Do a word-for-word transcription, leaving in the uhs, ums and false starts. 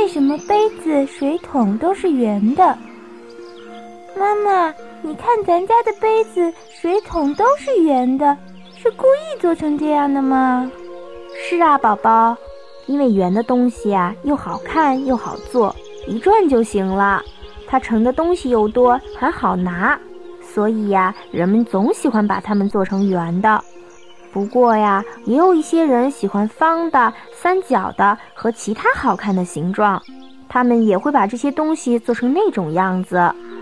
为什么杯子、水桶都是圆的？妈妈，你看咱家的杯子、水桶都是圆的，是故意做成这样的吗？ 是啊，宝宝，因为圆的东西啊，又好看又好做，一转就行了。它盛的东西又多，还好拿，所以呀，人们总喜欢把它们做成圆的。不过呀，也有一些人喜欢方的、三角的和其他好看的形状，他们也会把这些东西做成那种样子。